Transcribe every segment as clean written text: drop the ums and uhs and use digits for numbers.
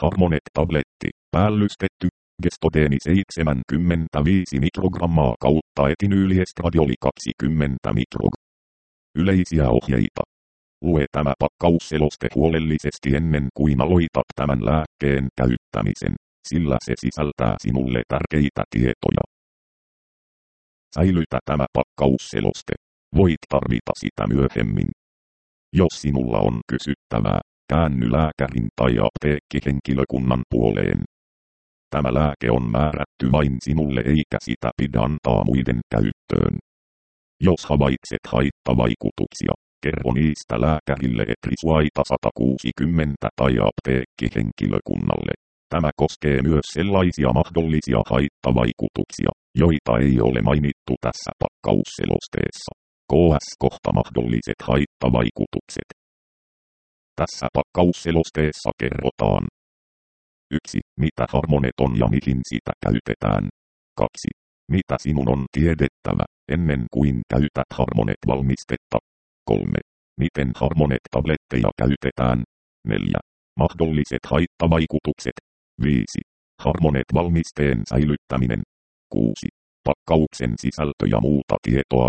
Harmonet-tabletti, päällystetty, Gestodeeni 75 mikrogrammaa kautta etinyyliestradiooli 20 mikrogrammaa. Yleisiä ohjeita. Lue tämä pakkausseloste huolellisesti ennen kuin aloitat tämän lääkkeen käyttämisen, sillä se sisältää sinulle tärkeitä tietoja. Säilytä tämä pakkausseloste. Voit tarvita sitä myöhemmin. Jos sinulla on kysyttävää, käänny lääkärin tai apteekkihenkilökunnan puoleen. Tämä lääke on määrätty vain sinulle eikä sitä pidä antaa muiden käyttöön. Jos havaitset haittavaikutuksia, kerro niistä lääkärille Etrisuaita 160 tai apteekkihenkilökunnalle. Tämä koskee myös sellaisia mahdollisia haittavaikutuksia, joita ei ole mainittu tässä pakkausselosteessa. KS-kohta mahdolliset haittavaikutukset. Tässä pakkausselosteessa kerrotaan. 1. Mitä Harmonet on ja mihin sitä käytetään. 2. Mitä sinun on tiedettävä, ennen kuin käytät Harmonet-valmistetta. 3. Miten Harmonet-tabletteja käytetään. 4. Mahdolliset haittavaikutukset. 5. Harmonet-valmisteen säilyttäminen. 6. Pakkauksen sisältö ja muuta tietoa.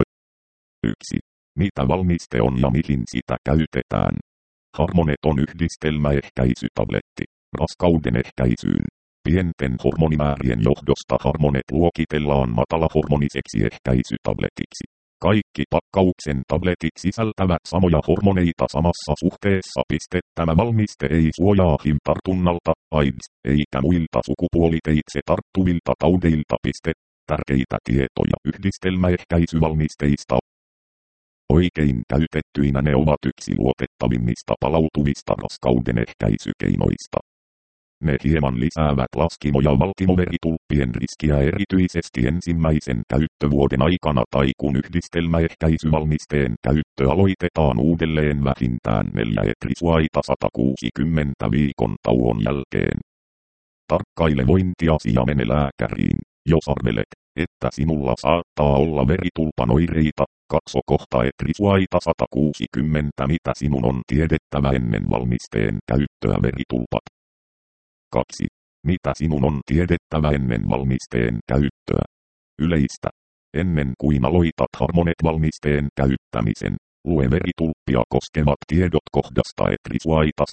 1. Mitä valmiste on ja mihin sitä käytetään. Harmonet on yhdistelmäehkäisytabletti. Raskauden ehkäisyyn. Pienten hormonimäärien johdosta Harmonet luokitellaan matalahormoniseksi ehkäisytabletiksi. Kaikki pakkauksen tabletit sisältävät samoja hormoneita samassa suhteessa. Tämä valmiste ei suojaa HIV-tartunnalta, AIDS, eikä muilta sukupuoliteitse tarttuvilta taudeilta. Tärkeitä tietoja yhdistelmäehkäisyvalmisteista. Oikein käytettyinä ne ovat yksi luotettavimmista palautuvista raskauden ehkäisykeinoista. Ne hieman lisäävät laskimo- ja valtimoveritulppien riskiä erityisesti ensimmäisen käyttövuoden aikana tai kun yhdistelmäehkäisyvalmisteen käyttö aloitetaan uudelleen vähintään 4 Etrisuaita 160 viikon tauon jälkeen. Tarkkaile vointiasi ja mene lääkäriin, jos arvelet, että sinulla saattaa olla veritulpan oireita. Katso kohta Etrisuaita 160 mitä sinun on tiedettävä ennen valmisteen käyttöä veritulpat. 2. Mitä sinun on tiedettävä ennen valmisteen käyttöä. Yleistä. Ennen kuin aloitat Harmonet-valmisteen käyttämisen, lue veritulppia koskevat tiedot kohdasta Etrisuaita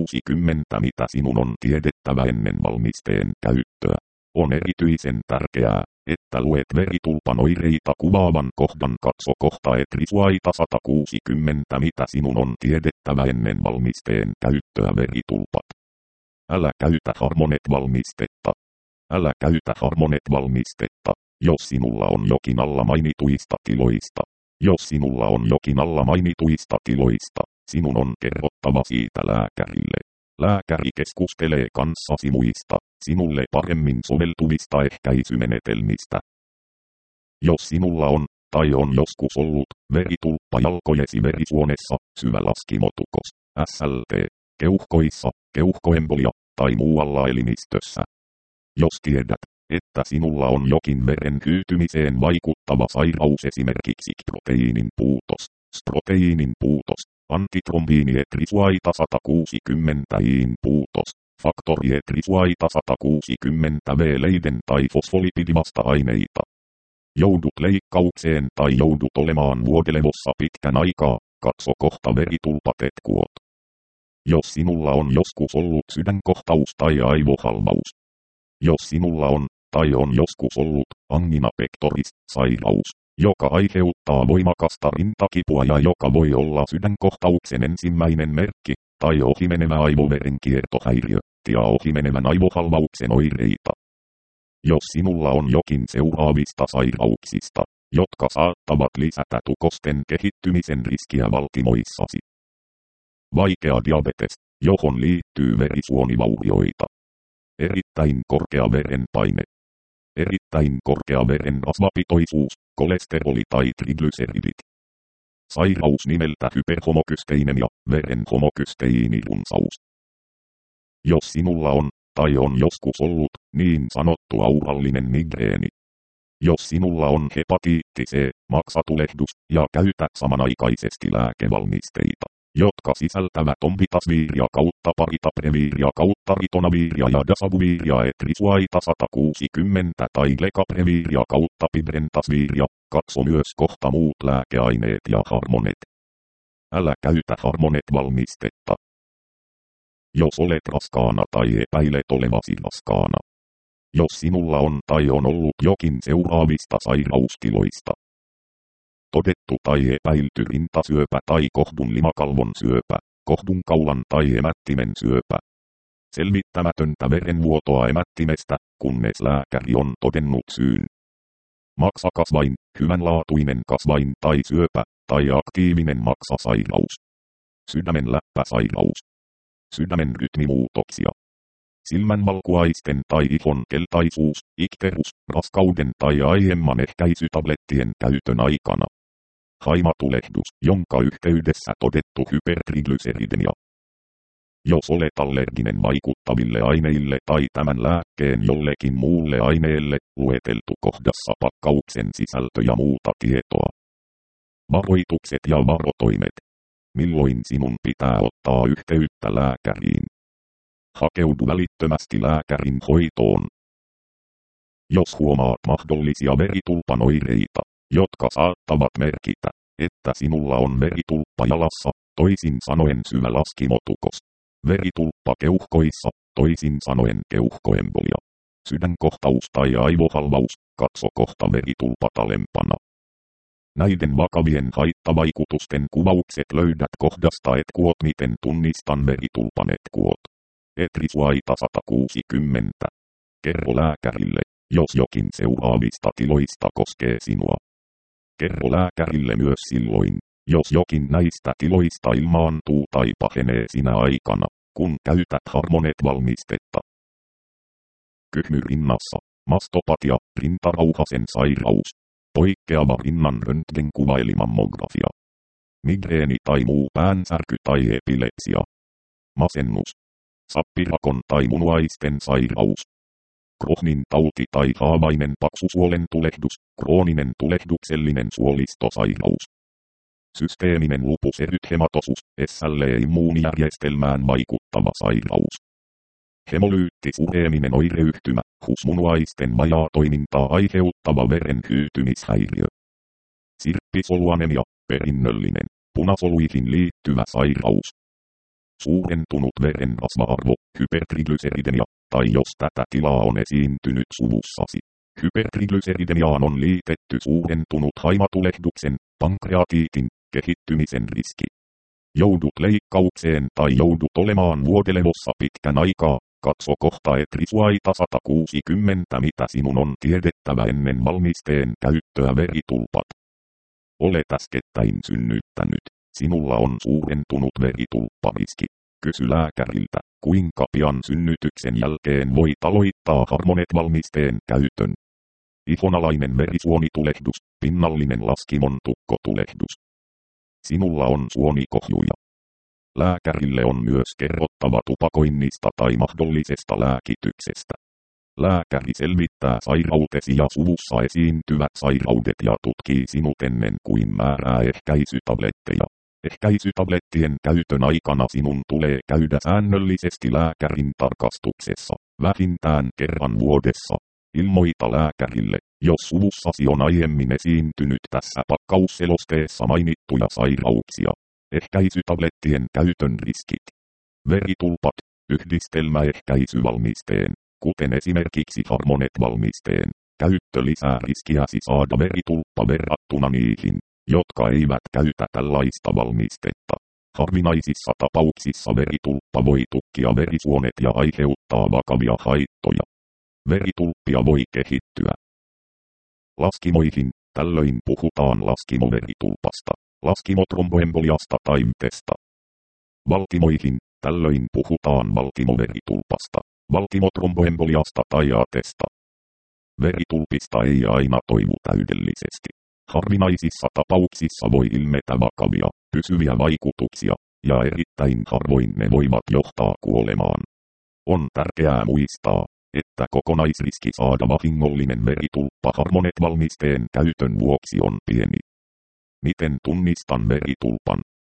160 mitä sinun on tiedettävä ennen valmisteen käyttöä. On erityisen tärkeää, että luet veritulpan oireita kuvaavan kohdan. Katso kohta Etrisuaita 160 mitä sinun on tiedettävä ennen valmisteen käyttöä veritulpat. Älä käytä Harmonet-valmistetta. Älä käytä Harmonet-valmistetta, jos sinulla on jokin alla mainituista tiloista. Jos sinulla on jokin alla mainituista tiloista, sinun on kerrottava siitä lääkärille. Lääkäri keskustelee kanssasi muista, sinulle paremmin soveltuvista ehkäisymenetelmistä. Jos sinulla on, tai on joskus ollut, veritulppa jalkojesi verisuonessa, syvä laskimotukos, SLT, keuhkoissa, keuhkoembolia, tai muualla elimistössä. Jos tiedät, että sinulla on jokin veren hyytymiseen vaikuttava sairaus, esimerkiksi proteiinin puutos, antitrombiini Etrisuaita 160 iin puutos, faktori Etrisuaita 160 V-leiden tai fosfolipidivasta-aineita. Joudut leikkaukseen tai joudut olemaan vuodelevossa pitkän aikaa, katso kohta veritulpatetkuot. Jos sinulla on joskus ollut sydänkohtaus tai aivohalvaus. Jos sinulla on, tai on joskus ollut, angina pectoris, sairaus, joka aiheuttaa voimakasta rintakipua ja joka voi olla sydänkohtauksen ensimmäinen merkki, tai ohimenevä aivoverenkiertohäiriö, ja ohimenevän aivohalvauksen oireita. Jos sinulla on jokin seuraavista sairauksista, jotka saattavat lisätä tukosten kehittymisen riskiä valtimoissasi. Vaikea diabetes, johon liittyy verisuonivaurioita. Erittäin korkea verenpaine. Erittäin korkea verenrasvapitoisuus, kolesteroli tai triglyceridit. Sairaus nimeltä hyperhomokysteinemia, veren homokysteiinirunsaus. Jos sinulla on, tai on joskus ollut, niin sanottu aurallinen migreeni. Jos sinulla on hepatiitti C, maksatulehdus, ja käytät samanaikaisesti lääkevalmisteita, jotka sisältävät ompitasviiria kautta paritapreviiria kautta ritonaviiria ja dasavuviiria etrisuaita 160 tai lekapreviiria kautta pibrentasviiria. Katso myös kohta muut lääkeaineet ja hormonet. Älä käytä hormonet-valmistetta, jos olet raskaana tai epäilet olevasi raskaana. Jos sinulla on tai on ollut jokin seuraavista sairaustiloista todettu tai epäilty rintasyöpä tai kohdun limakalvon syöpä, kohdun kaulan tai emättimen syöpä. Selvittämätöntä verenvuotoa emättimestä, kunnes lääkäri on todennut syyn. Maksakasvain, hyvänlaatuinen kasvain tai syöpä, tai aktiivinen maksasairaus. Sydämen läppäsairaus. Sydämen rytmimuutoksia. Silmänvalkuaisten tai ihon keltaisuus, ikterus, raskauden tai aiemman ehkäisytablettien käytön aikana. Haimatulehdus, jonka yhteydessä todettu hypertriglyseridemia. Jos olet allerginen vaikuttaville aineille tai tämän lääkkeen jollekin muulle aineelle, lueteltu kohdassa pakkauksen sisältö ja muuta tietoa. Varoitukset ja varotoimet. Milloin sinun pitää ottaa yhteyttä lääkäriin? Hakeudu välittömästi lääkärin hoitoon. Jos huomaat mahdollisia veritulpan oireita, jotka saattavat merkitä, että sinulla on veritulppa jalassa, toisin sanoen syvä laskimotukos. Veritulppa keuhkoissa, toisin sanoen keuhkoembolia. Sydänkohtaus tai aivohalvaus, katso kohta veritulpat alempana. Näiden vakavien haittavaikutusten kuvaukset löydät kohdasta etkuot miten tunnistan veritulpan etkuot. Etrisuaita 160. Kerro lääkärille, jos jokin seuraavista tiloista koskee sinua. Kerro lääkärille myös silloin, jos jokin näistä tiloista ilmaantuu tai pahenee sinä aikana, kun käytät hormonet-valmistetta. Kyhmy rinnassa, mastopatia, rintarauhasen sairaus. Poikkeava rinnan röntgenkuva eli mammografia. Migreeni tai muu päänsärky tai epilepsia. Masennus. Sappirakon tai munuaisten sairaus. Crohnin tauti tai haavainen paksusuolen tulehdus, krooninen tulehduksellinen suolistosairaus. Systeeminen lupus erythematosus, SLE-immuunijärjestelmään vaikuttava sairaus. Hemolyyttisureeminen oireyhtymä, HUS-munuaisten vajaatoimintaa aiheuttava veren hyytymishäiriö. Sirppisoluanemia, perinnöllinen, punasoluihin liittyvä sairaus. Suurentunut veren rasva-arvo, hypertriglyseridemia, tai jos tätä tilaa on esiintynyt suvussasi. Hypertriglyseridemiaan on liitetty suurentunut haimatulehduksen, pankreatiitin, kehittymisen riski. Joudut leikkaukseen tai joudut olemaan vuodelevossa pitkän aikaa, katso kohta etrisuaita 160 mitä sinun on tiedettävä ennen valmisteen käyttöä veritulpat. Olet äskettäin synnyttänyt. Sinulla on suurentunut veritulppariski. Kysy lääkäriltä, kuinka pian synnytyksen jälkeen voit aloittaa hormonet-valmisteen käytön. Ihonalainen verisuonitulehdus, pinnallinen laskimon tukkotulehdus. Sinulla on suonikohjuja. Lääkärille on myös kerrottava tupakoinnista tai mahdollisesta lääkityksestä. Lääkäri selvittää sairautesi ja suvussa esiintyvät sairaudet ja tutkii sinut ennen kuin määrää ehkäisytabletteja. Ehkäisytablettien käytön aikana sinun tulee käydä säännöllisesti lääkärin tarkastuksessa, vähintään kerran vuodessa. Ilmoita lääkärille, jos suvussasi on aiemmin esiintynyt tässä pakkausselosteessa mainittuja sairauksia. Ehkäisytablettien käytön riskit. Veritulpat, yhdistelmäehkäisyvalmisteen, kuten esimerkiksi hormonet-valmisteen, käyttö lisää riskiäsi saada veritulppa verrattuna niihin, jotka eivät käytä tällaista valmistetta. Harvinaisissa tapauksissa veritulppa voi tukkia verisuonet ja aiheuttaa vakavia haittoja. Veritulppia voi kehittyä laskimoihin, tällöin puhutaan laskimoveritulpasta, laskimotromboemboliasta tai MTEstä. Valtimoihin, tällöin puhutaan valtimoveritulpasta, valtimotromboemboliasta tai ATEsta. Veritulpista ei aina toivu täydellisesti. Harvinaisissa tapauksissa voi ilmetä vakavia, pysyviä vaikutuksia, ja erittäin harvoin ne voivat johtaa kuolemaan. On tärkeää muistaa, että kokonaisriski saada vahingollinen veritulppa hormonet-valmisteen käytön vuoksi on pieni. Miten tunnistan veritulpan?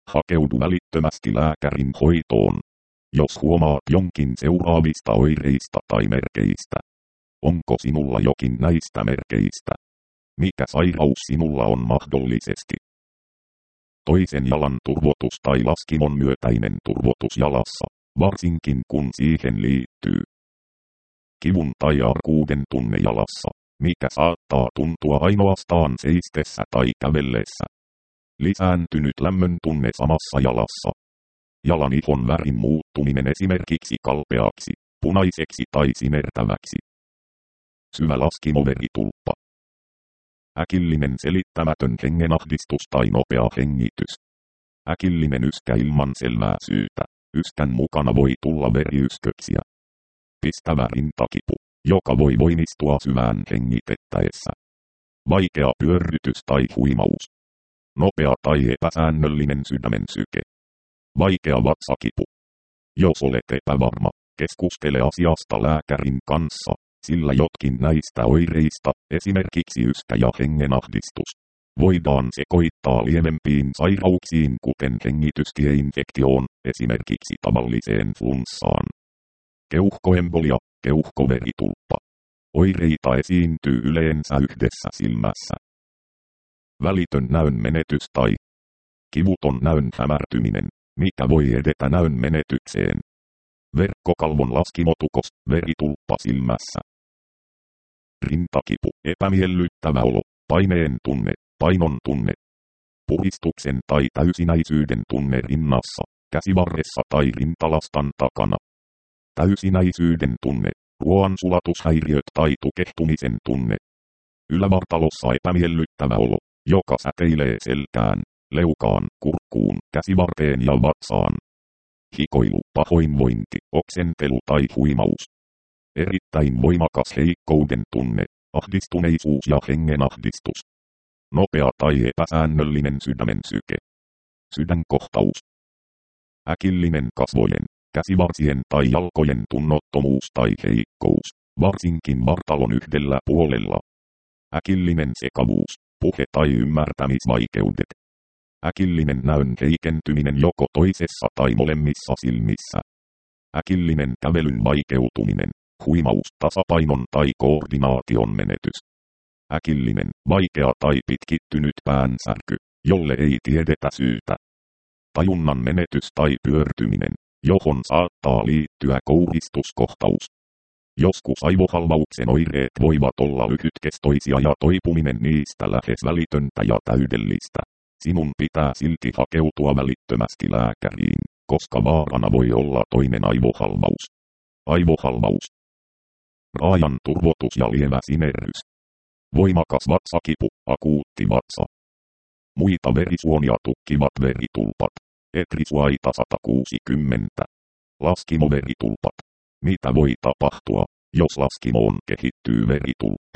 Hakeudu välittömästi lääkärin hoitoon, jos huomaat jonkin seuraavista oireista tai merkeistä. Onko sinulla jokin näistä merkeistä? Mikä sairaus sinulla on mahdollisesti? Toisen jalan turvotus tai laskimon myötäinen turvotus jalassa, varsinkin kun siihen liittyy kivun tai arkuuden tunne jalassa, mikä saattaa tuntua ainoastaan seistessä tai kävellessä. Lisääntynyt lämmön tunne samassa jalassa. Jalan ihon värin muuttuminen esimerkiksi kalpeaksi, punaiseksi tai sinertäväksi. Syvä laskimoveritulppa. Äkillinen selittämätön hengenahdistus tai nopea hengitys. Äkillinen yskä ilman selvää syytä. Yskän mukana voi tulla veriysköksiä. Pistävä rintakipu, joka voi voimistua syvään hengitettäessä. Vaikea pyörrytys tai huimaus. Nopea tai epäsäännöllinen sydämen syke. Vaikea vatsakipu. Jos olet epävarma, keskustele asiasta lääkärin kanssa, sillä jotkin näistä oireista, esimerkiksi yskä ja hengenahdistus, voidaan sekoittaa lievempiin sairauksiin kuten hengitystieinfektioon, esimerkiksi tavalliseen flunssaan. Keuhkoembolia, keuhkoveritulppa. Oireita esiintyy yleensä yhdessä silmässä. Välitön näön menetys tai kivuton näön hämärtyminen, mikä voi edetä näön menetykseen. Verkkokalvon laskimotukos, veritulppa silmässä. Rintakipu, epämiellyttävä olo, paineen tunne, painon tunne. Puristuksen tai täysinäisyyden tunne rinnassa, käsivarressa tai rintalastan takana. Täysinäisyyden tunne, ruoansulatushäiriöt tai tukehtumisen tunne. Ylävartalossa epämiellyttävä olo, joka säteilee selkään, leukaan, kurkkuun, käsivarteen ja vatsaan. Hikoilu, pahoinvointi, oksentelu tai huimaus. Erittäin voimakas heikkouden tunne, ahdistuneisuus ja hengenahdistus. Nopea tai epäsäännöllinen sydämen syke. Sydänkohtaus. Äkillinen kasvojen, käsivarsien tai jalkojen tunnottomuus tai heikkous, varsinkin vartalon yhdellä puolella. Äkillinen sekavuus, puhe- tai ymmärtämisvaikeudet. Äkillinen näön heikentyminen joko toisessa tai molemmissa silmissä. Äkillinen kävelyn vaikeutuminen, huimaus, tasapainon tai koordinaation menetys. Äkillinen, vaikea tai pitkittynyt päänsärky, jolle ei tiedetä syytä. Tajunnan menetys tai pyörtyminen, johon saattaa liittyä kouristuskohtaus. Joskus aivohalvauksen oireet voivat olla lyhytkestoisia ja toipuminen niistä lähes välitöntä ja täydellistä. Sinun pitää silti hakeutua välittömästi lääkäriin, koska vaarana voi olla toinen aivohalvaus. Aivohalvaus. Raajan turvotus ja lievä sinerrys. Voimakas vatsakipu, akuutti vatsa. Muita verisuonia tukkivat veritulpat. Etrisuaita 160. Laskimoveritulpat. Mitä voi tapahtua, jos laskimoon kehittyy veritulppa?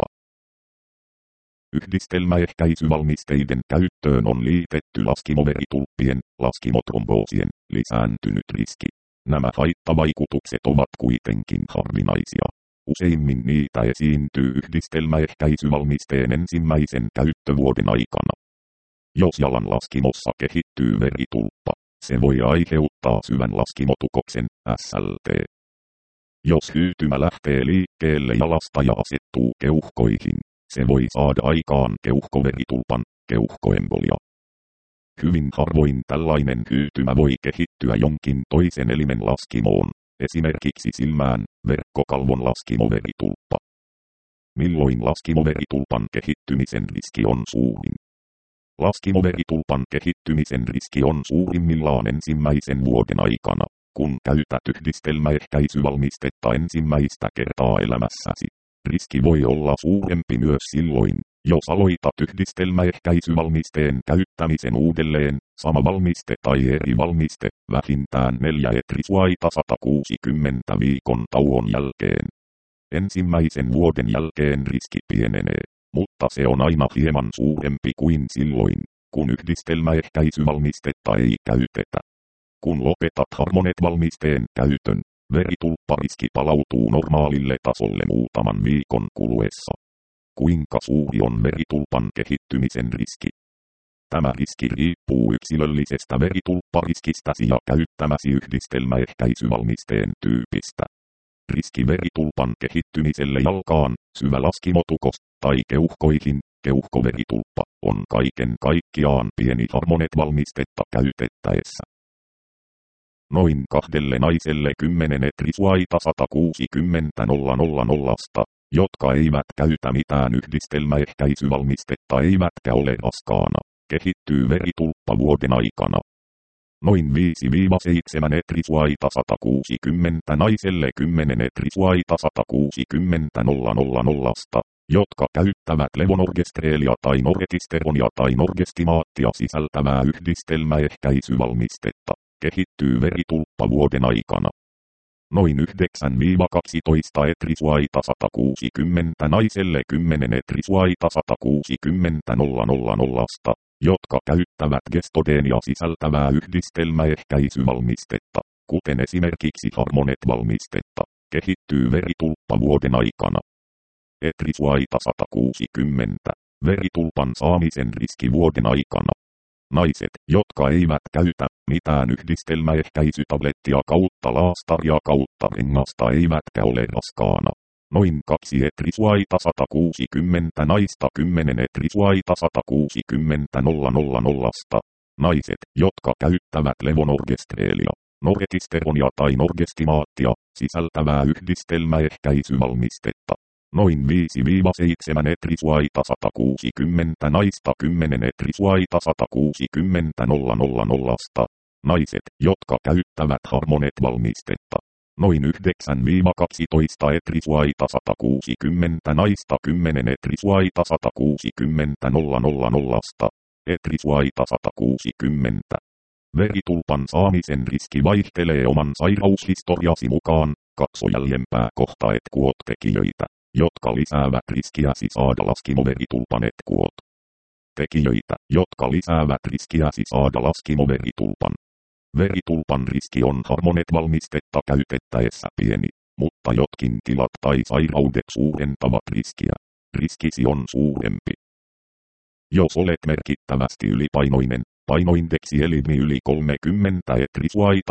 Yhdistelmäehkäisyvalmisteiden käyttöön on liitetty laskimoveritulppien, laskimotromboosien, lisääntynyt riski. Nämä haittavaikutukset ovat kuitenkin harvinaisia. Useimmin niitä esiintyy yhdistelmäehkäisyvalmisteen ensimmäisen käyttövuoden aikana. Jos jalan laskimossa kehittyy veritulppa, se voi aiheuttaa syvän laskimotukoksen, SLT. Jos hyytymä lähtee liikkeelle jalasta ja asettuu keuhkoihin, se voi saada aikaan keuhkoveritulpan, keuhkoembolia. Hyvin harvoin tällainen hyytymä voi kehittyä jonkin toisen elimen laskimoon, esimerkiksi silmään, verkkokalvon laskimoveritulppa. Milloin laskimoveritulpan kehittymisen riski on suurin? Laskimoveritulpan kehittymisen riski on suurimmillaan ensimmäisen vuoden aikana, kun käytät yhdistelmäehkäisyvalmistetta ensimmäistä kertaa elämässäsi. Riski voi olla suurempi myös silloin, jos aloitat yhdistelmäehkäisyvalmisteen käyttämisen uudelleen, sama valmiste tai eri valmiste, vähintään 4 etrisuaita 160 viikon tauon jälkeen. Ensimmäisen vuoden jälkeen riski pienenee, mutta se on aina hieman suurempi kuin silloin, kun yhdistelmäehkäisyvalmistetta ei käytetä. Kun lopetat Harmonet-valmisteen käytön, veritulppariski palautuu normaalille tasolle muutaman viikon kuluessa. Kuinka suuri on veritulpan kehittymisen riski? Tämä riski riippuu yksilöllisestä veritulppariskistäsi ja käyttämäsi yhdistelmäehkäisyvalmisteen tyypistä. Riski veritulpan kehittymiselle jalkaan, syvälaskimotukos tai keuhkoihin, keuhkoveritulppa, on kaiken kaikkiaan pieni Harmonet-valmistetta käytettäessä. Noin 2 naiselle 10 trisuaita 160 000, jotka eivät käytä mitään yhdistelmäehkäisyvalmistetta eivätkä ole raskaana, kehittyy veritulppa vuoden aikana. Noin 5-7 trisuaita 160 naiselle 10 trisuaita 160 000, jotka käyttävät levonorgestreelia tai noretisteronia tai norgestimaattia sisältävää yhdistelmäehkäisyvalmistetta, kehittyy veritulppa vuoden aikana. Noin 9-12 trisuaita 160 naiselle 10 trisuaita 160 000, jotka käyttävät gestodeenia sisältävää yhdistelmäehkäisyvalmistetta, kuten esimerkiksi Harmonet-valmistetta, kehittyy veritulppa vuoden aikana. Trisuaita 160. Veritulpan saamisen riski vuoden aikana. Naiset, jotka eivät käytä mitään yhdistelmäehkäisytablettia kautta laastaria kautta rengasta eivätkä ole raskaana. Noin 2 trisuaita 160 naista 10 trisuaita 160 000. Naiset, jotka käyttävät levonorgestreelia, noretisteronia tai norgestimaattia sisältävää yhdistelmäehkäisyvalmistetta. Noin 5-7 trisuaita 160 naista 10 trisuaita 160 000. Naiset, jotka käyttävät Harmonet-valmistetta. Noin 9-12 trisuaita 160 naista 10 trisuaita 160 000. Trisuaita 160. Veritulpan saamisen riski vaihtelee oman sairaushistoriasi mukaan, katso jäljempää kohta ETKOT-tekijöitä, jotka lisäävät riskiäsi saada laskimoveritulpan ETKOT. Tekijöitä, jotka lisäävät riskiäsi saada laskimoveritulpan. Veritulpan riski on Harmonet-valmistetta käytettäessä pieni, mutta jotkin tilat tai sairaudet suurentavat riskiä. Riskisi on suurempi. Jos olet merkittävästi ylipainoinen, painoindeksi elimi yli 30 trisuaita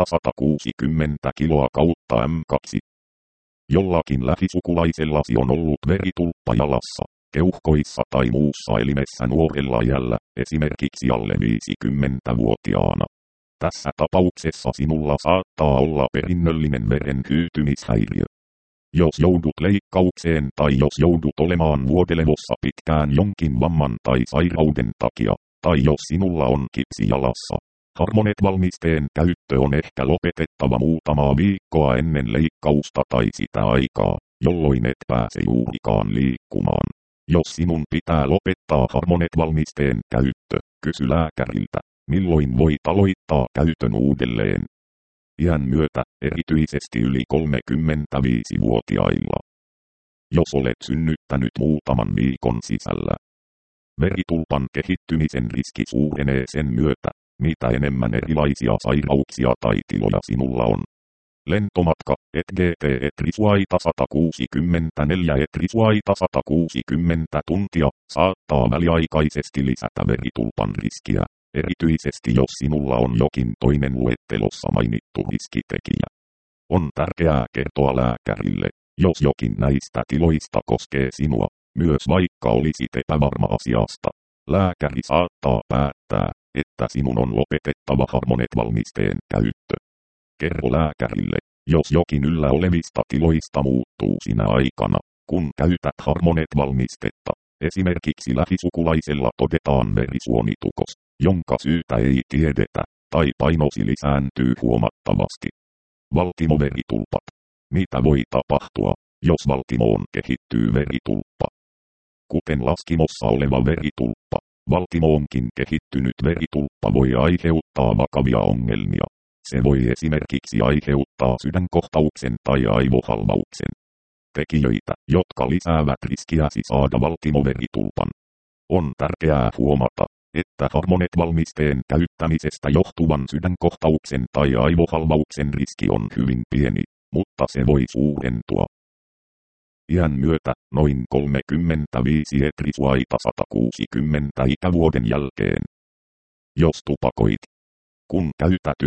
160 kiloa kautta M2. Jollakin lähisukulaisellasi on ollut veritulppa jalassa, keuhkoissa tai muussa elimessä nuorella iällä, esimerkiksi alle 50-vuotiaana. Tässä tapauksessa sinulla saattaa olla perinnöllinen veren hyytymishäiriö. Jos joudut leikkaukseen tai jos joudut olemaan vuodelevossa pitkään jonkin vamman tai sairauden takia, tai jos sinulla on kipsi jalassa, Harmonet-valmisteen käyttö on ehkä lopetettava muutamaa viikkoa ennen leikkausta tai sitä aikaa, jolloin et pääse juurikaan liikkumaan. Jos sinun pitää lopettaa Harmonet-valmisteen käyttö, kysy lääkäriltä, milloin voit aloittaa käytön uudelleen. Iän myötä, erityisesti yli 35-vuotiailla. Jos olet synnyttänyt muutaman viikon sisällä, veritulpan kehittymisen riski suurenee sen myötä, mitä enemmän erilaisia sairauksia tai tiloja sinulla on. Lentomatka, ETGT trisuaita 164 trisuaita 160 tuntia, saattaa väliaikaisesti lisätä veritulpan riskiä, erityisesti jos sinulla on jokin toinen luettelossa mainittu riskitekijä. On tärkeää kertoa lääkärille, jos jokin näistä tiloista koskee sinua, myös vaikka olisit epävarma asiasta. Lääkäri saattaa päättää, että sinun on lopetettava Harmonet-valmisteen käyttö. Kerro lääkärille, jos jokin yllä olevista tiloista muuttuu sinä aikana, kun käytät Harmonet-valmistetta. Esimerkiksi lähisukulaisella todetaan verisuonitukos, jonka syytä ei tiedetä, tai painosi lisääntyy huomattavasti. Valtimoveritulpat. Mitä voi tapahtua, jos valtimoon kehittyy veritulppa? Kuten laskimossa oleva veritulppa, valtimoonkin kehittynyt veritulppa voi aiheuttaa vakavia ongelmia. Se voi esimerkiksi aiheuttaa sydänkohtauksen tai aivohalvauksen. Tekijöitä, jotka lisäävät riskiäsi saada valtimoveritulpan. On tärkeää huomata, että Harmonet-valmisteen käyttämisestä johtuvan sydänkohtauksen tai aivohalvauksen riski on hyvin pieni, mutta se voi suurentua. Iän myötä, noin 35 trisuaita 160 ikävuoden jälkeen. Jos tupakoit. Kun käytät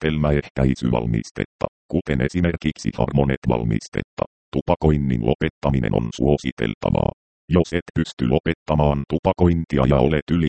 yhdistelmäehkäisyvalmistetta, kuten esimerkiksi Harmonet-valmistetta, tupakoinnin lopettaminen on suositeltavaa. Jos et pysty lopettamaan tupakointia ja olet yli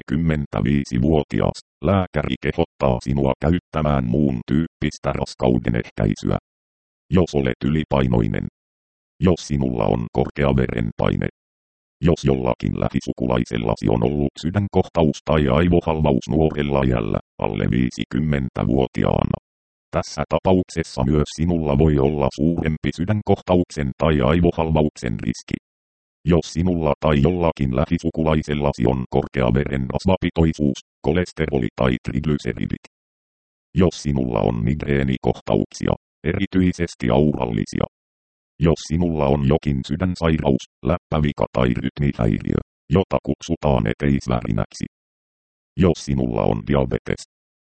35-vuotias, lääkäri kehottaa sinua käyttämään muun tyyppistä raskaudenehkäisyä. Jos olet ylipainoinen. Jos sinulla on korkea verenpaine. Jos jollakin lähisukulaisellasi on ollut sydänkohtaus tai aivohalvaus nuorella iällä, alle 50-vuotiaana. Tässä tapauksessa myös sinulla voi olla suurempi sydänkohtauksen tai aivohalvauksen riski. Jos sinulla tai jollakin lähisukulaisellasi on korkea verenrasvapitoisuus, kolesteroli tai triglyceridit. Jos sinulla on migreenikohtauksia, erityisesti aurallisia. Jos sinulla on jokin sydänsairaus, läppävika tai rytmihäiriö, jota kutsutaan eteisvärinäksi. Jos sinulla on diabetes.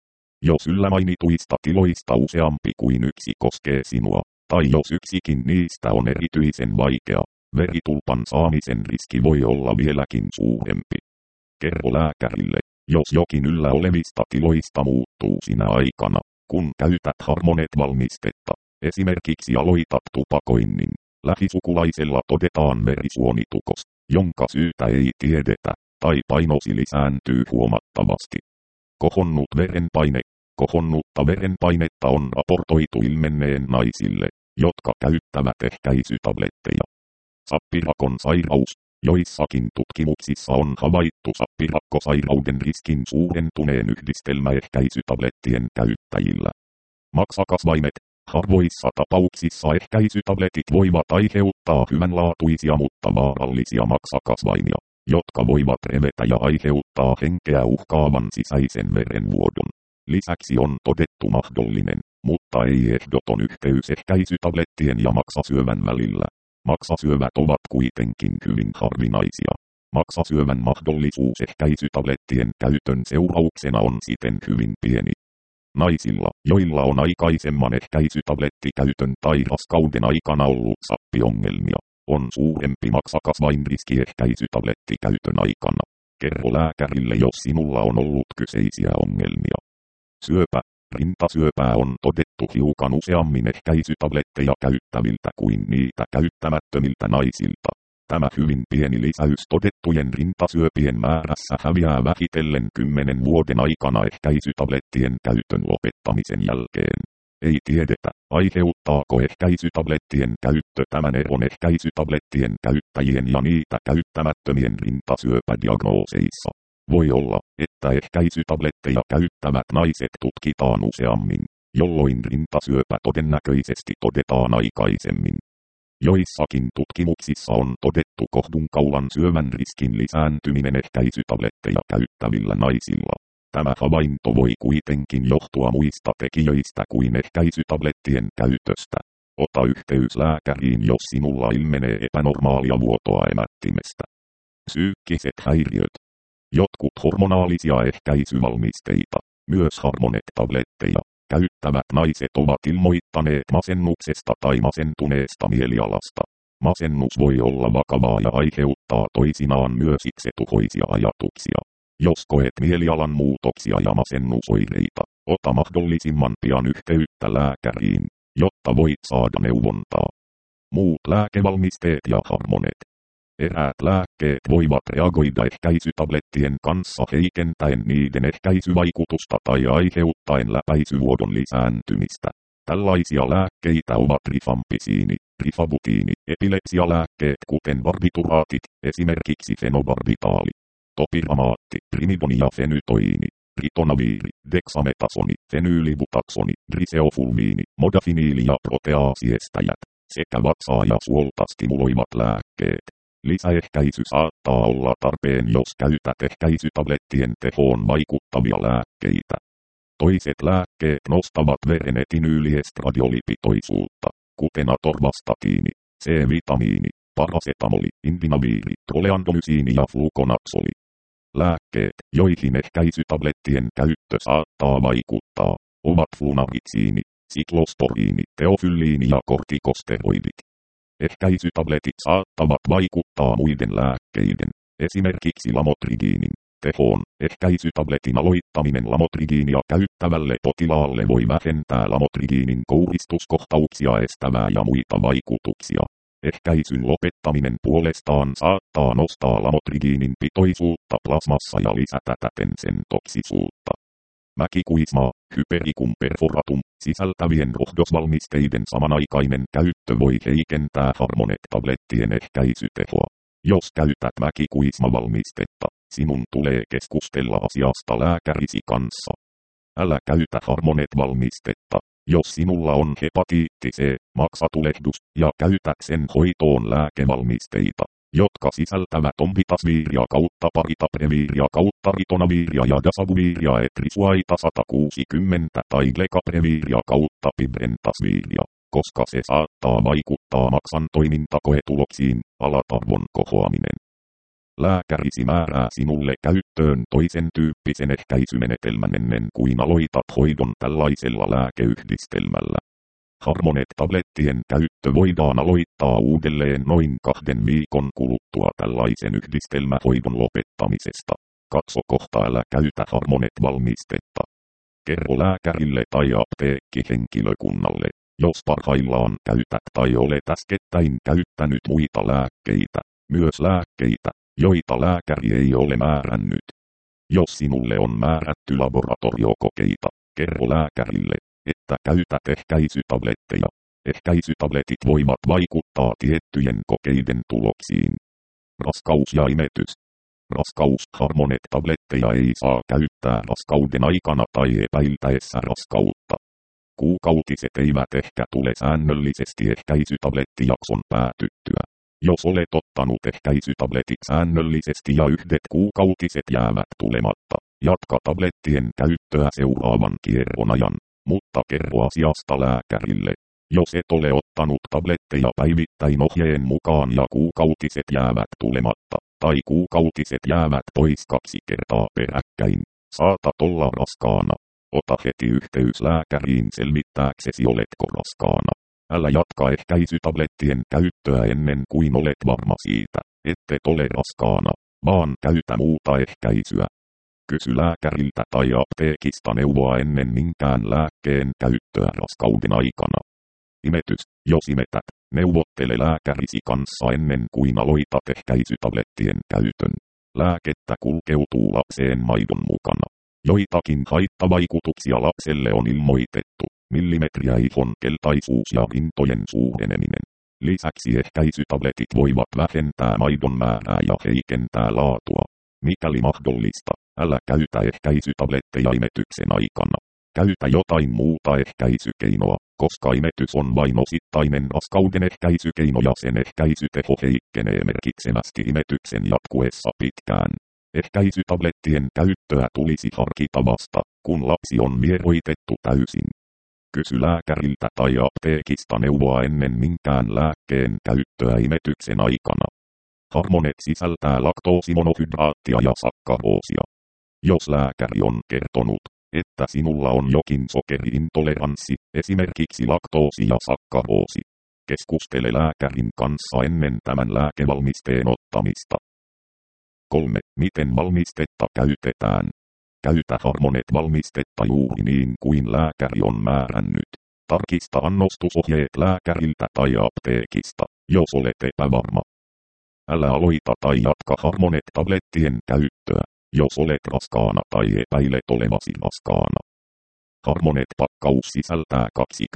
Jos yllämainituista tiloista useampi kuin yksi koskee sinua, tai jos yksikin niistä on erityisen vaikea, veritulpan saamisen riski voi olla vieläkin suurempi. Kerro lääkärille, jos jokin yllä olevista tiloista muuttuu sinä aikana, kun käytät Harmonet-valmistetta. Esimerkiksi aloitat tupakoinnin. Lähisukulaisella todetaan verisuonitukos, jonka syytä ei tiedetä, tai painosi lisääntyy huomattavasti. Kohonnut verenpaine. Kohonnutta verenpainetta on raportoitu ilmenneen naisille, jotka käyttävät ehkäisytabletteja. Sappirakon sairaus. Joissakin tutkimuksissa on havaittu sappirakkosairauden riskin suurentuneen yhdistelmäehkäisytablettien käyttäjillä. Maksakasvaimet. Harvoissa tapauksissa ehkäisytabletit voivat aiheuttaa hyvänlaatuisia mutta vaarallisia maksakasvaimia, jotka voivat revetä ja aiheuttaa henkeä uhkaavan sisäisen verenvuodon. Lisäksi on todettu mahdollinen, mutta ei ehdoton yhteys ehkäisytablettien ja maksasyövän välillä. Maksasyövät ovat kuitenkin hyvin harvinaisia. Maksasyövän mahdollisuus ehkäisytablettien käytön seurauksena on siten hyvin pieni. Naisilla, joilla on aikaisemman ehkäisytablettikäytön tai raskauden aikana ollut sappiongelmia, on suurempi maksakasvainriski ehkäisytablettikäytön aikana. Kerro lääkärille, jos sinulla on ollut kyseisiä ongelmia. Syöpä. Rintasyöpää on todettu hiukan useammin ehkäisytabletteja käyttäviltä kuin niitä käyttämättömiltä naisilta. Tämä hyvin pieni lisäys todettujen rintasyöpien määrässä häviää vähitellen 10 vuoden aikana ehkäisytablettien käytön lopettamisen jälkeen. Ei tiedetä, aiheuttaako ehkäisytablettien käyttö tämän eron ehkäisytablettien käyttäjien ja niitä käyttämättömien rintasyöpädiagnooseissa. Voi olla, että ehkäisytabletteja käyttävät naiset tutkitaan useammin, jolloin rintasyöpä todennäköisesti todetaan aikaisemmin. Joissakin tutkimuksissa on todettu kohdunkaulan syövän riskin lisääntyminen ehkäisytabletteja käyttävillä naisilla. Tämä havainto voi kuitenkin johtua muista tekijöistä kuin ehkäisytablettien käytöstä. Ota yhteys lääkäriin, jos sinulla ilmenee epänormaalia vuotoa emättimestä. Psyykkiset häiriöt. Jotkut hormonaalisia ehkäisyvalmisteita, myös Harmonet-tabletteja, käyttävät naiset ovat ilmoittaneet masennuksesta tai masentuneesta mielialasta. Masennus voi olla vakavaa ja aiheuttaa toisinaan myös itsetuhoisia ajatuksia. Jos koet mielialan muutoksia ja masennusoireita, ota mahdollisimman pian yhteyttä lääkäriin, jotta voit saada neuvontaa. Muut lääkevalmisteet ja Harmonet. Eräät lääkkeet voivat reagoida ehkäisytablettien kanssa heikentäen niiden ehkäisyvaikutusta tai aiheuttaen läpäisyvuodon lisääntymistä. Tällaisia lääkkeitä ovat rifampisiini, rifabutiini, epilepsialääkkeet kuten barbituraatit, esimerkiksi fenobarbitaali, topiramaatti, primidoni ja fenytoiini, ritonaviiri, deksametasoni, fenyylibutaksoni, driseofulmiini, modafiniili ja proteaasiestäjät, sekä vatsaa ja suolta stimuloivat lääkkeet. Lisäehkäisy saattaa olla tarpeen, jos käytät ehkäisytablettien tehoon vaikuttavia lääkkeitä. Toiset lääkkeet nostavat veren etinyyliestradioolipitoisuutta, kuten atorvastatiini, C-vitamiini, parasetamoli, indinaviiri, troleandomysiini ja flukonatsoli. Lääkkeet, joihin ehkäisytablettien käyttö saattaa vaikuttaa, ovat flunaritsiini, siklosporiini, teofylliini ja kortikosteroidit. Ehkäisytabletit saattavat vaikuttaa muiden lääkkeiden, esimerkiksi lamotrigiinin, Tehoon, ehkäisytabletin aloittaminen lamotrigiinia käyttävälle potilaalle voi vähentää lamotrigiinin kouristuskohtauksia estämää ja muita vaikutuksia. Ehkäisyn lopettaminen puolestaan saattaa nostaa lamotrigiinin pitoisuutta plasmassa ja lisätä täten sen toksisuutta. Mäkikuismaa, Hypericum perforatum, sisältävien rohdosvalmisteiden samanaikainen käyttö voi heikentää Harmonet-tablettien ehkäisytehoa. Jos käytät mäkikuismavalmistetta, sinun tulee keskustella asiasta lääkärisi kanssa. Älä käytä Harmonet-valmistetta, jos sinulla on hepatiitti C, maksatulehdus, ja käytät sen hoitoon lääkevalmisteita, jotka sisältävät ombitasviiria kautta paritapreviiria kautta ritonaviiria ja dasavuviiria etrisuaita 160 tai lekapreviiria kautta pibrentasviiria, koska se saattaa vaikuttaa maksan toimintakoetuloksiin, alatarvon kohoaminen. Lääkärisi määrää sinulle käyttöön toisen tyyppisen ehkäisymenetelmän ennen kuin aloitat hoidon tällaisella lääkeyhdistelmällä. Harmonet-tablettien käyttö voidaan aloittaa uudelleen noin 2 viikon kuluttua tällaisen yhdistelmähoidon lopettamisesta. Katso kohta älä käytä Harmonet-valmistetta. Kerro lääkärille tai apteekkihenkilökunnalle, jos parhaillaan käytät tai olet äskettäin käyttänyt muita lääkkeitä, myös lääkkeitä, joita lääkäri ei ole määrännyt. Jos sinulle on määrätty laboratoriokokeita, kerro lääkärille, että käytät ehkäisytabletteja. Ehkäisytabletit voivat vaikuttaa tiettyjen kokeiden tuloksiin. Raskaus ja imetys. Harmonet-tabletteja ei saa käyttää raskauden aikana tai epäiltäessä raskautta. Kuukautiset eivät ehkä tule säännöllisesti ehkäisytablettijakson päätyttyä. Jos olet ottanut ehkäisytabletit säännöllisesti ja 1 kuukautiset jäävät tulematta, jatka tablettien käyttöä seuraavan kierron ajan, mutta kerro asiasta lääkärille. Jos et ole ottanut tabletteja päivittäin ohjeen mukaan ja kuukautiset jäävät tulematta, tai kuukautiset jäävät pois 2 kertaa peräkkäin, saatat olla raskaana. Ota heti yhteys lääkäriin selvittääksesi oletko raskaana. Älä jatka ehkäisytablettien käyttöä ennen kuin olet varma siitä, ettet ole raskaana, vaan käytä muuta ehkäisyä. Kysy lääkäriltä tai apteekista neuvoa ennen minkään lääkkeen käyttöä raskauden aikana. Imetys, jos imetät, neuvottele lääkärisi kanssa ennen kuin aloitat ehkäisytablettien käytön. Lääkettä kulkeutuu lapseen maidon mukana. Joitakin haittavaikutuksia lapselle on ilmoitettu, millimetriaihon keltaisuus ja rintojen suureneminen. Lisäksi ehkäisytabletit voivat vähentää maidon määrää ja heikentää laatua. Mikäli mahdollista, älä käytä ehkäisytabletteja imetyksen aikana. Käytä jotain muuta ehkäisykeinoa, koska imetys on vain osittainen raskauden ehkäisykeino ja sen ehkäisyteho heikkenee merkitsevästi imetyksen jatkuessa pitkään. Ehkäisytablettien käyttöä tulisi harkita vasta, kun lapsi on vieroitettu täysin. Kysy lääkäriltä tai apteekista neuvoa ennen minkään lääkkeen käyttöä imetyksen aikana. Harmonet sisältää laktoosimonohydraattia ja sakkaroosia. Jos lääkäri on kertonut, että sinulla on jokin sokeriintoleranssi, esimerkiksi laktoosi ja sakkaroosi, keskustele lääkärin kanssa ennen tämän lääkevalmisteen ottamista. 3. Miten valmistetta käytetään? Käytä Harmonet-valmistetta juuri niin kuin lääkäri on määrännyt. Tarkista annostusohjeet lääkäriltä tai apteekista, jos olet epävarma. Älä aloita tai jatka Harmonet-tablettien käyttöä, jos olet raskaana tai epäilet olevasi raskaana. Harmonet-pakkaus sisältää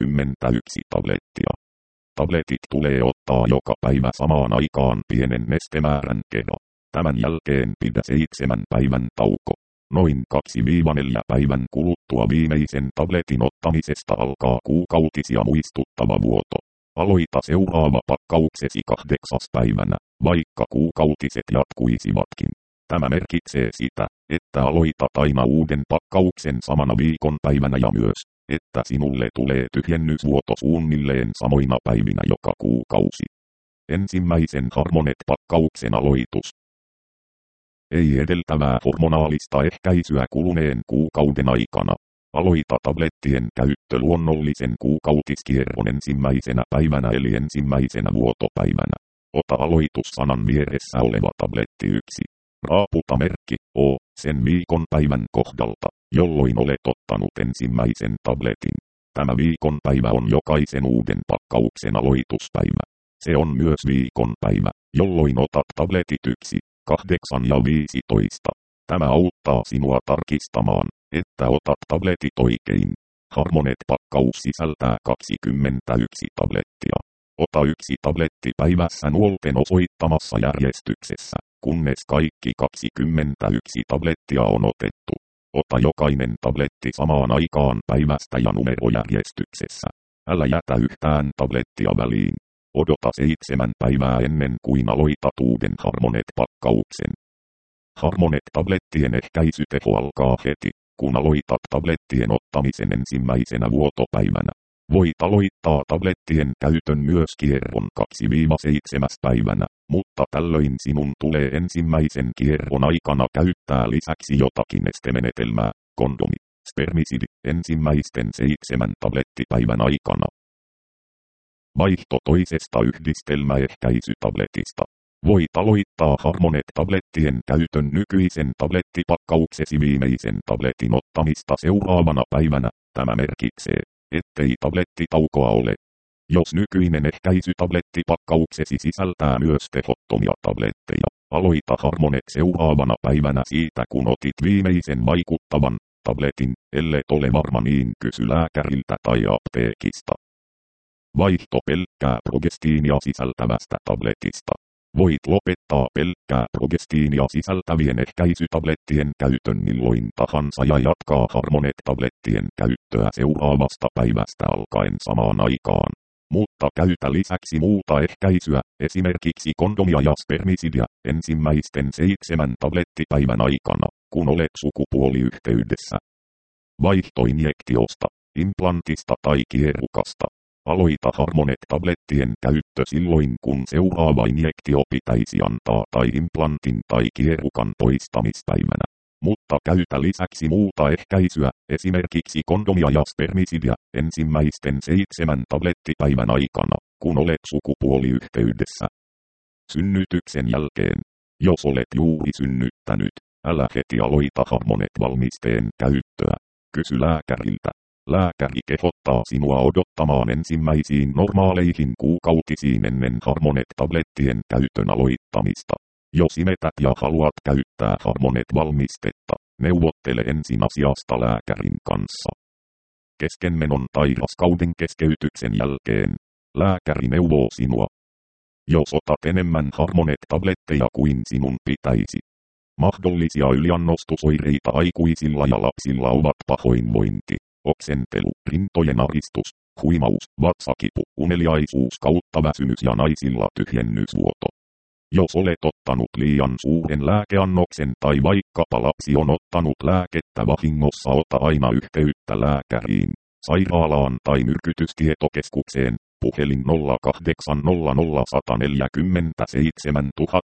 21 tablettia. Tabletit tulee ottaa joka päivä samaan aikaan pienen nestemäärän kerran. Tämän jälkeen pidä 7 päivän tauko. Noin 2-4 päivän kuluttua viimeisen tabletin ottamisesta alkaa kuukautisia muistuttava vuoto. Aloita seuraava pakkauksesi 8. päivänä, vaikka kuukautiset jatkuisivatkin. Tämä merkitsee sitä, että aloitat aina uuden pakkauksen samana viikonpäivänä ja myös, että sinulle tulee tyhjennysvuoto suunnilleen samoina päivinä joka kuukausi. Ensimmäisen Harmonet-pakkauksen aloitus. Ei edeltävää hormonaalista ehkäisyä kuluneen kuukauden aikana. Aloita tablettien käyttö luonnollisen kuukautiskierron ensimmäisenä päivänä eli ensimmäisenä vuotopäivänä. Ota aloitussanan vieressä oleva tabletti 1. Raaputa merkki O. sen viikonpäivän kohdalta, jolloin olet ottanut ensimmäisen tabletin. Tämä viikonpäivä on jokaisen uuden pakkauksen aloituspäivä. Se on myös viikonpäivä, jolloin otat tabletit 1, 8 ja 15. Tämä auttaa sinua tarkistamaan, että otat tabletit oikein. Harmonet-pakkaus sisältää 21 tablettia. Ota 1 tabletti päivässä nuolten osoittamassa järjestyksessä, kunnes kaikki 21 tablettia on otettu. Ota jokainen tabletti samaan aikaan päivästä ja numerojärjestyksessä. Älä jätä yhtään tablettia väliin. Odota 7 päivää ennen kuin aloitat uuden Harmonet-pakkauksen. Harmonet-tablettien ehkäisyteho alkaa heti, kun aloitat tablettien ottamisen ensimmäisenä vuotopäivänä. Voit aloittaa tablettien käytön myös kierron 2-7 päivänä, mutta tällöin sinun tulee ensimmäisen kierron aikana käyttää lisäksi jotakin estemenetelmää, kondomi, spermisidi, ensimmäisten 7 tablettipäivän aikana. Vaihto toisesta yhdistelmäehkäisytabletista. Voit aloittaa Harmonet-tablettien käytön nykyisen tablettipakkauksesi viimeisen tabletin ottamista seuraavana päivänä. Tämä merkitsee, ettei tablettitaukoa ole. Jos nykyinen ehkäisytablettipakkauksesi sisältää myös tehottomia tabletteja, aloita Harmonet seuraavana päivänä siitä kun otit viimeisen vaikuttavan tabletin, ellet ole varma niin kysy lääkäriltä tai apteekista. Vaihto pelkkää progestiinia sisältävästä tabletista. Voit lopettaa pelkkää progestiinia sisältävien ehkäisytablettien käytön milloin tahansa ja jatkaa Harmonet-tablettien käyttöä seuraavasta päivästä alkaen samaan aikaan. Mutta käytä lisäksi muuta ehkäisyä, esimerkiksi kondomia ja spermisidia, ensimmäisten 7 tablettipäivän aikana, kun olet sukupuoliyhteydessä. Vaihto injektiosta, implantista tai kierukasta. Aloita Harmonet-tablettien käyttö silloin kun seuraava injektio pitäisi antaa tai implantin tai kierukan poistamispäivänä. Mutta käytä lisäksi muuta ehkäisyä, esimerkiksi kondomia ja spermisidia, ensimmäisten 7 tablettipäivän aikana, kun olet sukupuoliyhteydessä. Synnytyksen jälkeen. Jos olet juuri synnyttänyt, älä heti aloita Harmonet-valmisteen käyttöä. Kysy lääkäriltä. Lääkäri kehottaa sinua odottamaan ensimmäisiin normaaleihin kuukautisiin ennen Harmonet-tablettien käytön aloittamista. Jos imetät ja haluat käyttää Harmonet-valmistetta, neuvottele ensin asiasta lääkärin kanssa. Keskenmenon tai raskauden keskeytyksen jälkeen, lääkäri neuvoo sinua. Jos otat enemmän Harmonet-tabletteja kuin sinun pitäisi. Mahdollisia yliannostusoireita aikuisilla ja lapsilla ovat pahoinvointi, oksentelu, rintojen aristus, huimaus, vatsakipu, uneliaisuus kautta väsymys ja naisilla tyhjennysvuoto. Jos olet ottanut liian suuren lääkeannoksen tai vaikkapa lapsi on ottanut lääkettä vahingossa, ota aina yhteyttä lääkäriin, sairaalaan tai myrkytystietokeskukseen, puhelin 0800 147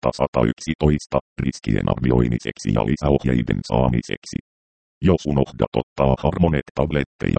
111 riskien arvioimiseksi ja lisäohjeiden saamiseksi. Jos unohdat ottaa Harmonet-tabletteja.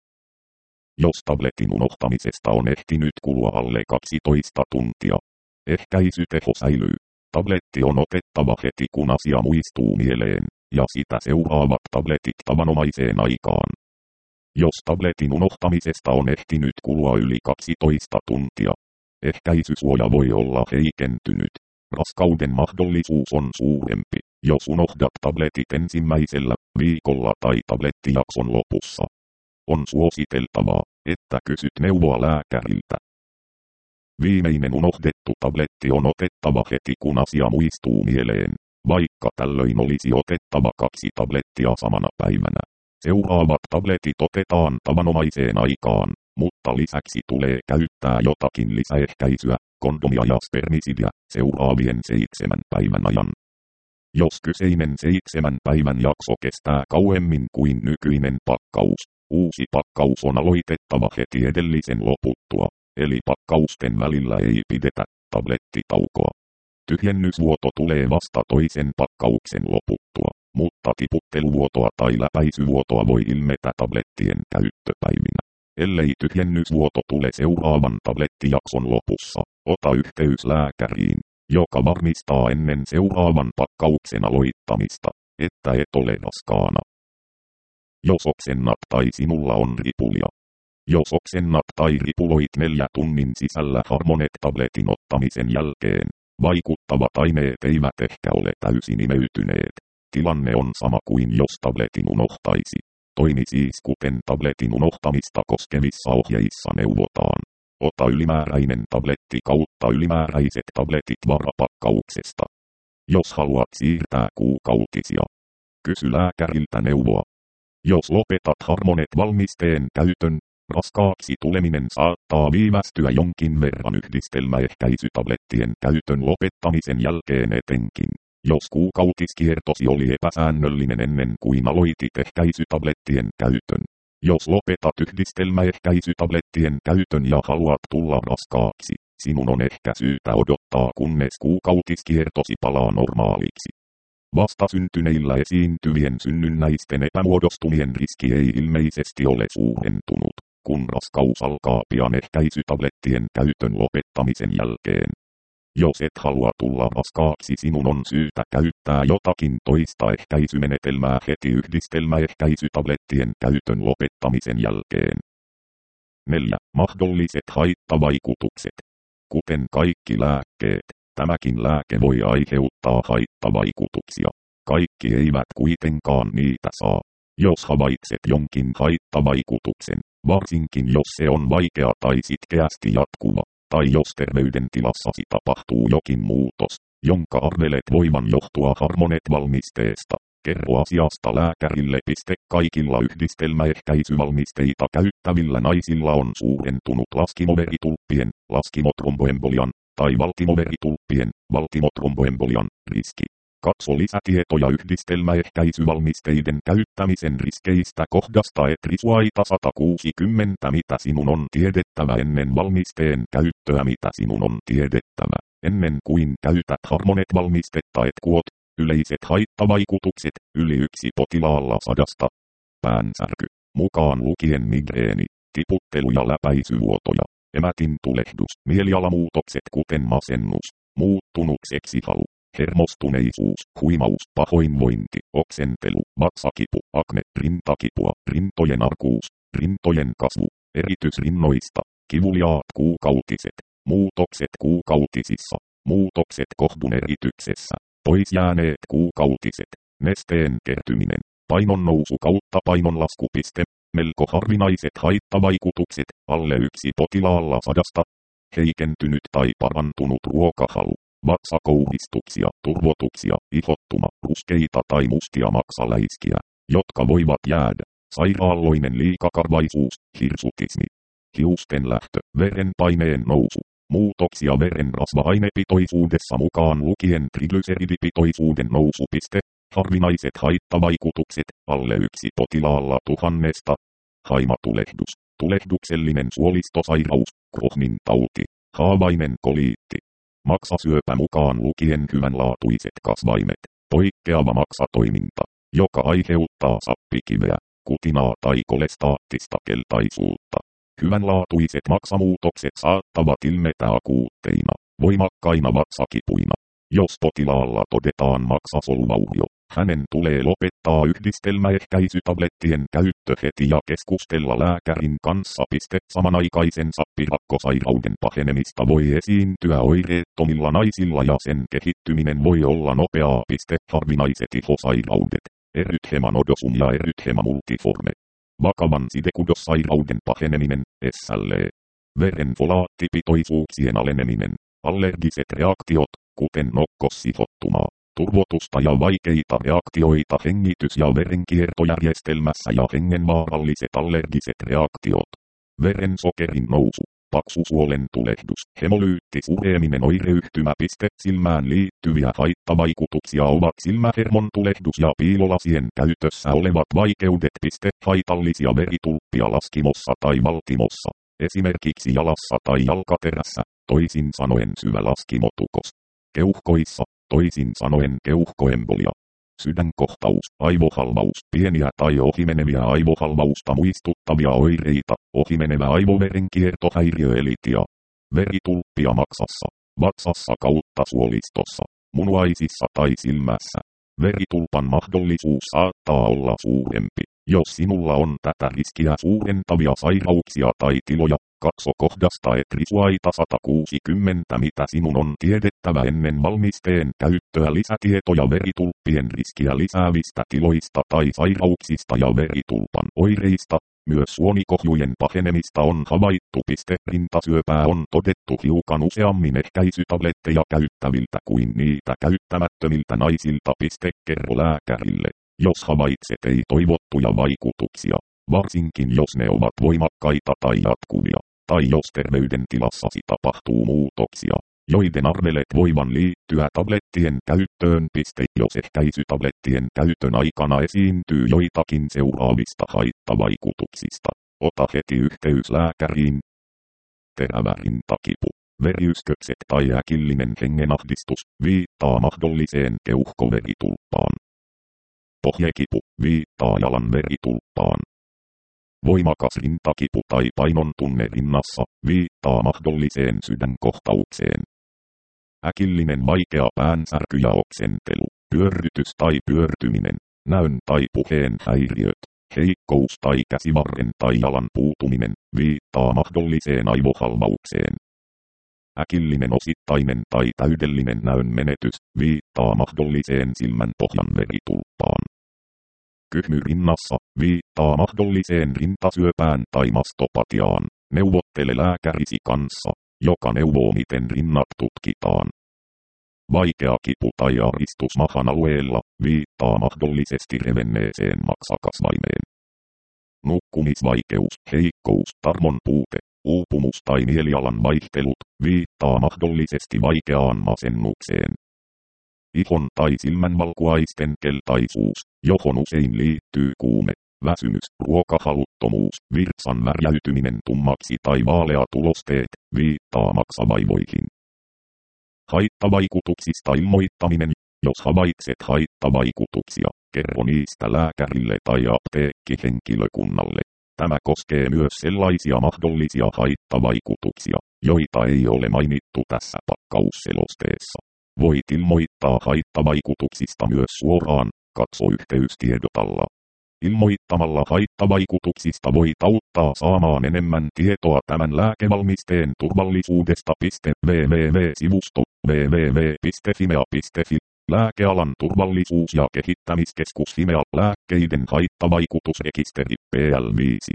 Jos tabletin unohtamisesta on ehtinyt kulua alle 12 tuntia, ehkäisyteho säilyy. Tabletti on otettava heti kun asia muistuu mieleen, ja sitä seuraavat tabletit tavanomaiseen aikaan. Jos tabletin unohtamisesta on ehtinyt kulua yli 12 tuntia, ehkäisysuoja voi olla heikentynyt. Raskauden mahdollisuus on suurempi, jos unohdat tabletit ensimmäisellä viikolla tai tablettijakson lopussa. On suositeltavaa, että kysyt neuvoa lääkäriltä. Viimeinen unohdettu tabletti on otettava heti kun asia muistuu mieleen, vaikka tällöin olisi otettava 2 tablettia samana päivänä. Seuraavat tabletit otetaan tavanomaiseen aikaan, mutta lisäksi tulee käyttää jotakin lisäehkäisyä, kondomia ja spermisidia, seuraavien 7 päivän ajan. Jos kyseinen 7 päivän jakso kestää kauemmin kuin nykyinen pakkaus, uusi pakkaus on aloitettava heti edellisen loputtua, eli pakkausten välillä ei pidetä tablettitaukoa. Tyhjennysvuoto tulee vasta toisen pakkauksen loputtua, mutta tiputteluvuotoa tai läpäisyvuotoa voi ilmetä tablettien käyttöpäivinä. Ellei tyhjennysvuoto tule seuraavan tablettijakson lopussa, ota yhteys lääkäriin, joka varmistaa ennen seuraavan pakkauksen aloittamista, että et ole raskaana. Jos oksennat tai sinulla on ripulia. Jos oksennat tai ripuloit 4 tunnin sisällä Harmonet-tabletin ottamisen jälkeen, vaikuttavat aineet eivät ehkä ole täysin imeytyneet. Tilanne on sama kuin jos tabletin unohtaisi. Toimi siis kuten tabletin unohtamista koskevissa ohjeissa neuvotaan. Ota ylimääräinen tabletti kautta ylimääräiset tabletit varapakkauksesta. Jos haluat siirtää kuukautisia, kysy lääkäriltä neuvoa. Jos lopetat Harmonet-valmisteen käytön, raskaaksi tuleminen saattaa viivästyä jonkin verran yhdistelmäehkäisytablettien käytön lopettamisen jälkeen etenkin. Jos kuukautiskiertosi oli epäsäännöllinen ennen kuin aloitit ehkäisytablettien käytön. Jos lopetat yhdistelmäehkäisytablettien käytön ja haluat tulla raskaaksi, sinun on ehkä syytä odottaa kunnes kuukautiskiertosi palaa normaaliksi. Vastasyntyneillä esiintyvien synnynnäisten epämuodostumien riski ei ilmeisesti ole suurentunut, kun raskaus alkaa pian ehkäisytablettien käytön lopettamisen jälkeen. Jos et halua tulla raskaaksi, sinun on syytä käyttää jotakin toista ehkäisymenetelmää heti yhdistelmäehkäisytablettien käytön lopettamisen jälkeen. 4. Mahdolliset haittavaikutukset. Kuten kaikki lääkkeet, tämäkin lääke voi aiheuttaa haittavaikutuksia. Kaikki eivät kuitenkaan niitä saa. Jos havaitset jonkin haittavaikutuksen, varsinkin jos se on vaikea tai sitkeästi jatkuva, tai jos terveydentilassasi tapahtuu jokin muutos, jonka arvelet voivan johtua Harmonet-valmisteesta, kerro asiasta lääkärille. Kaikilla yhdistelmäehkäisyvalmisteita käyttävillä naisilla on suurentunut laskimoveritulppien, laskimotromboembolian, tai valtimoveritulppien, valtimotromboembolian riski. Katso lisätietoja yhdistelmäehkäisyvalmisteiden käyttämisen riskeistä kohdasta etrisuaita 160. Mitä sinun on tiedettävä ennen valmisteen käyttöä. Mitä sinun on tiedettävä ennen kuin käytät Harmonet-valmistetta. Yleiset haittavaikutukset, yli 1 potilaalla 100. Päänsärky, mukaan lukien migreeni, tiputtelu ja läpäisyvuotoja, emätin tulehdus, mielialamuutokset kuten masennus, muuttunut seksihalu, hermostuneisuus, huimaus, pahoinvointi, oksentelu, vatsakipu, akne, rintakipua, rintojen arkuus, rintojen kasvu, eritys rinnoista, kivuliaat kuukautiset, muutokset kuukautisissa, muutokset kohdun erityksessä, pois jääneet kuukautiset, nesteen kertyminen, painonnousu kautta painonlasku. Melko harvinaiset haittavaikutukset, alle 1 potilaalla 100. Heikentynyt tai parantunut ruokahalu, vatsakouhistuksia, turvotuksia, ihottuma, ruskeita tai mustia maksaläiskiä, jotka voivat jäädä, sairaalloinen liikakarvaisuus, hirsutismi, hiusten lähtö, verenpaineen nousu, muutoksia veren rasva-ainepitoisuudessa mukaan lukien triglyseridipitoisuuden nousu. Harvinaiset haittavaikutukset, alle 1 potilaalla 1000. Haimatulehdus, tulehduksellinen suolistosairaus, Crohnin tauti, haavainen koliitti, maksasyöpä mukaan lukien hyvänlaatuiset kasvaimet, poikkeava maksatoiminta, joka aiheuttaa sappikiveä, kutinaa tai kolestaattista keltaisuutta. Hyvänlaatuiset maksamuutokset saattavat ilmetä akuutteina, voimakkaina vatsakipuina. Jos potilaalla todetaan maksasoluvaurio, hänen tulee lopettaa yhdistelmäehkäisytablettien käyttö heti ja keskustella lääkärin kanssa. Samanaikaisen sappirakkosairauden pahenemista voi esiintyä oireettomilla naisilla ja sen kehittyminen voi olla nopeaa. Harvinaiset ihosairaudet, erythema nodosum ja erythema multiforme. Vakavan sidekudossairauden paheneminen, SLE. Veren folaattipitoisuuksien aleneminen, allergiset reaktiot, kuten nokkossihottumaa, turvotusta ja vaikeita reaktioita hengitys- ja verenkiertojärjestelmässä ja hengenvaaralliset allergiset reaktiot. Verensokerin nousu, paksusuolen tulehdus, hemolyyttisureeminen oireyhtymä. Silmään liittyviä haittavaikutuksia ovat silmähermon tulehdus ja piilolasien käytössä olevat vaikeudet. Haitallisia veritulppia laskimossa tai valtimossa, esimerkiksi jalassa tai jalkaterässä, toisin sanoen syvä laskimotukos. Keuhkoissa, toisin sanoen keuhkoembolia. Sydänkohtaus, aivohalvaus, pieniä tai ohimeneviä aivohalvausta muistuttavia oireita, ohimenevä aivoverenkiertohäiriö elitia. Veritulppia maksassa, vatsassa kautta suolistossa, munuaisissa tai silmässä. Veritulpan mahdollisuus saattaa olla suurempi, jos sinulla on tätä riskiä suurentavia sairauksia tai tiloja. Katso kohdasta ETRI-suaita 160, mitä sinun on tiedettävä ennen valmisteen käyttöä. Lisätietoja veritulppien riskiä lisäävistä tiloista tai sairauksista ja veritulpan oireista. Myös suonikohjujen pahenemista on havaittu. Rintasyöpää on todettu hiukan useammin ehkäisytabletteja käyttäviltä kuin niitä käyttämättömiltä naisilta. Kerro lääkärille, jos havaitset ei toivottuja vaikutuksia, varsinkin jos ne ovat voimakkaita tai jatkuvia, tai jos terveydentilassasi tapahtuu muutoksia, joiden arvelet voivan liittyä tablettien käyttöön. Jos ehkäisytablettien käytön aikana esiintyy joitakin seuraavista haittavaikutuksista, ota heti yhteys lääkäriin. Terävä rintakipu, veriyskökset tai äkillinen hengenahdistus viittaa mahdolliseen keuhkoveritulppaan. Pohjekipu viittaa jalan veritulppaan. Voimakas rintakipu tai painon tunne rinnassa viittaa mahdolliseen sydänkohtaukseen. Äkillinen vaikea päänsärky ja oksentelu, pyörrytys tai pyörtyminen, näön tai puheen häiriöt, heikkous tai käsivarren tai jalan puutuminen viittaa mahdolliseen aivohalvaukseen. Äkillinen osittainen tai täydellinen näön menetys viittaa mahdolliseen silmän pohjan veritulppaan. Kyhmy rinnassa viittaa mahdolliseen rintasyöpään tai mastopatiaan. Neuvottele lääkärisi kanssa, joka neuvoo miten rinnat tutkitaan. Vaikea kipu tai aristus mahan alueella viittaa mahdollisesti revenneeseen maksakasvaimeen. Nukkumisvaikeus, heikkous, tarmon puute, uupumus tai mielialan vaihtelut viittaa mahdollisesti vaikeaan masennukseen. Ihon tai silmänvalkuaisten keltaisuus, johon usein liittyy kuume, väsymys, ruokahaluttomuus, virtsan värjäytyminen tummaksi tai vaaleat ulosteet viittaa maksavaivoihin. Haittavaikutuksista ilmoittaminen. Jos havaitset haittavaikutuksia, kerro niistä lääkärille tai apteekkihenkilökunnalle. Tämä koskee myös sellaisia mahdollisia haittavaikutuksia, joita ei ole mainittu tässä pakkausselosteessa. Voit ilmoittaa haittavaikutuksista myös suoraan, katso yhteystiedot alla. Ilmoittamalla haittavaikutuksista voit auttaa saamaan enemmän tietoa tämän lääkevalmisteen turvallisuudesta. www.sivusto www.fimea.fi Lääkealan turvallisuus- ja kehittämiskeskus Fimea. Lääkkeiden haittavaikutusrekisteri PL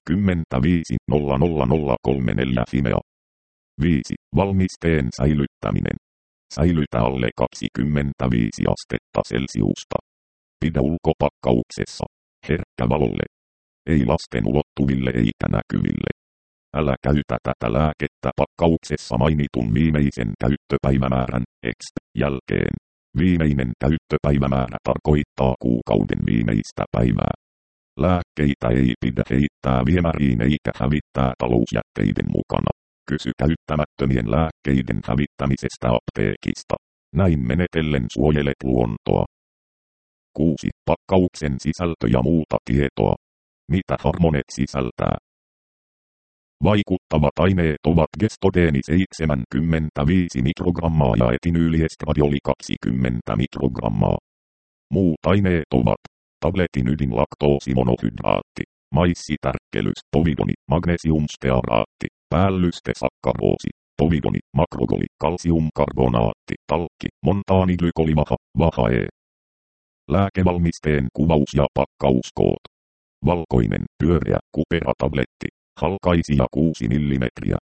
550034 Fimea. 5. Valmisteen säilyttäminen. Säilytä alle 25 astetta Celsiusta. Pidä ulkopakkauksessa. Herkkä valolle. Ei lasten ulottuville eikä näkyville. Älä käytä tätä lääkettä pakkauksessa mainitun viimeisen käyttöpäivämäärän jälkeen. Viimeinen käyttöpäivämäärä tarkoittaa kuukauden viimeistä päivää. Lääkkeitä ei pidä heittää viemäriin eikä hävittää talousjätteiden mukana. Kysy käyttämättömien lääkkeiden hävittämisestä apteekista. Näin menetellen suojelet luontoa. 6. Pakkauksen sisältö ja muuta tietoa. Mitä Harmonet sisältää? Vaikuttavat aineet ovat gestodeeni 75 mikrogrammaa ja etinyyliestradiooli 20 mikrogrammaa. Muut aineet ovat tabletin ydinlaktoosimonohydraatti, maissitärkkelys, povidoni, magnesiumstearaatti, päällystesakkaroosi, povidoni, makrogoli, kalsiumkarbonaatti, talkki, montaaniglykolivaha, vahae. Lääkevalmisteen kuvaus ja pakkauskoot. Valkoinen, pyöreä, kuperatabletti. Halkaisija 6 mm,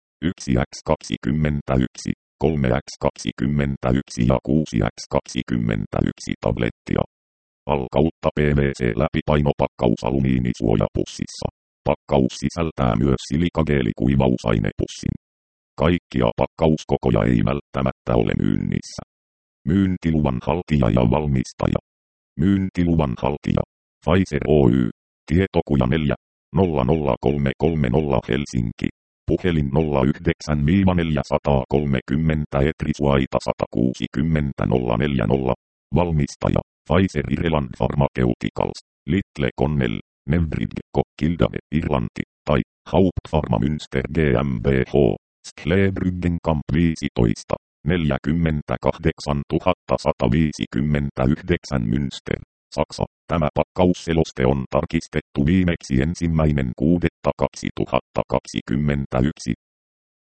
1x21, 3x21 ja 6x21 tablettia. Al/kautta PVC läpipainopakkaus alumiinisuojapussissa. Pakkaus sisältää myös silikageelikuivausainepussin. Kaikkia pakkauskokoja ei välttämättä ole myynnissä. Myyntiluvan haltija ja valmistaja. Myyntiluvan haltija. Pfizer Oy. Tietokuja 4. 00330 Helsinki. Puhelin 09-430 ETRI-suaita 160 040. Valmistaja. Pfizer Ireland Pharmaceuticals. Little Connell. Nevbridge Kildare Irlanti. Tai Hauptpharma Münster GmbH. Sklebryggen Kamp 15. 48 159 Münster, Saksa. Tämä pakkausseloste on tarkistettu viimeksi 1.6.2021.